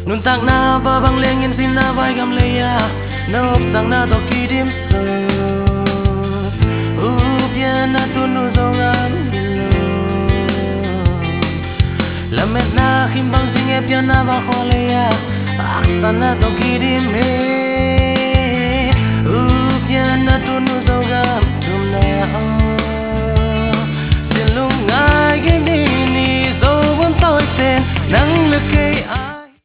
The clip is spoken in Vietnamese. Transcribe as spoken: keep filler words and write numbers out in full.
nun tak na ba bang lengin sin na vai gam leya nop sang na to kidim so u pia na tu nu zongan gilo lamet na khim bang sing e pia na ba kholeya aksan na to kidim he u pia na tu nu zongan